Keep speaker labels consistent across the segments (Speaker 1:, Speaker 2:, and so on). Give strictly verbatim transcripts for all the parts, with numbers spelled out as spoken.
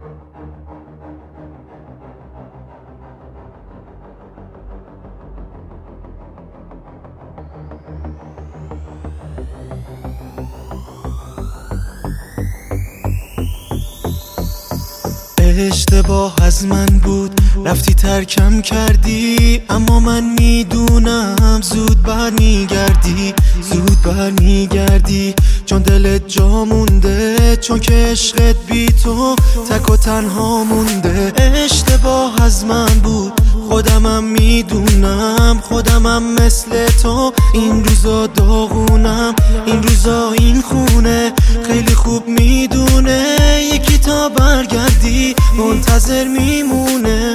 Speaker 1: اشتباه از من بود، رفتی ترکم کردی، اما من میدونم زود برمیگردی، زود برمیگردی، چون دلت جا مونده، چون که عشقت بی تو تک و تنها مونده. اشتباه از من بود، خودمم میدونم، خودمم مثل تو این روزا داغونم، این روزا این خونه خیلی خوب میدونه یکی تا برگردی منتظر میمونه.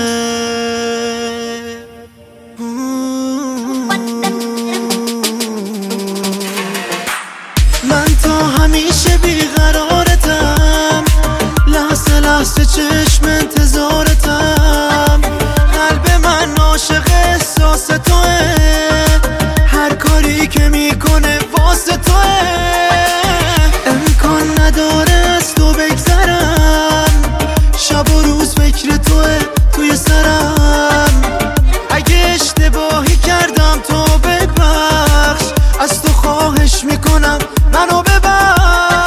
Speaker 1: من تا همیشه بیقرارتم، لحظه لحظه چشم انتظارتم، قلب من عاشق احساس توه، هر کاری که میکنه واسه توه، امکان نداره از تو بگذرم، شب و روز فکر توه توی سرم، اگه اشتباهی کردم تو ببخش، از تو خواهش میکنم منو ببخش.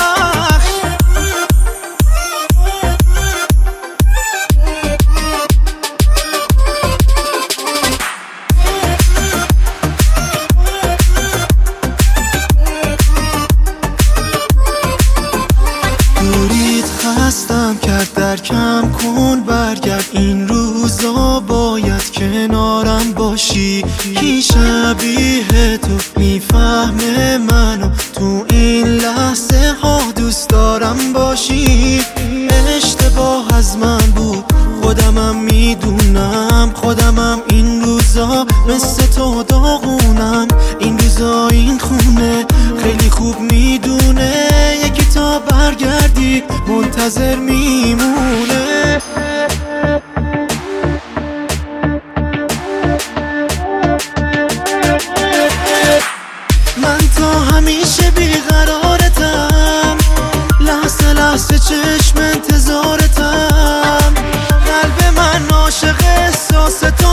Speaker 1: دوریت خستم کرد، درکم کن برگرد، این روزا باید کنارم باشی، کی شبیه تو میفهمه منو تو این لحظه ها دوست دارم باشی. اشتباه از من بود، خودمم میدونم، خودمم این روزا مثل تو داغونم، این روزا این خونه خیلی خوب میدونه یکی تا برگردی منتظر میمونه. من تا همیشه بیقرارتم، لحظه لحظه چشم انتظارتم، قلب من عاشق احساس